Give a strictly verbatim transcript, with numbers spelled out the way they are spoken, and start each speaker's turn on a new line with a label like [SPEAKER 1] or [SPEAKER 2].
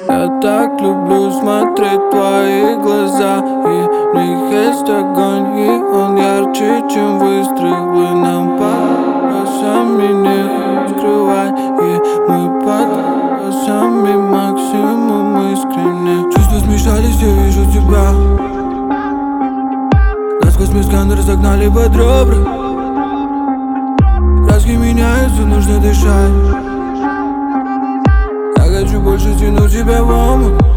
[SPEAKER 1] Я так люблю смотреть в твои глаза, и в них есть огонь, и он ярче, чем выстрелы. Нам под глазами не скрывай, и мы под глазами максимум искренне. Чувства смешались, я вижу тебя. Нас космос сканер загнали под ребра. Краски меняются, нужно дышать. Я хочу больше тянуть тебя в омут.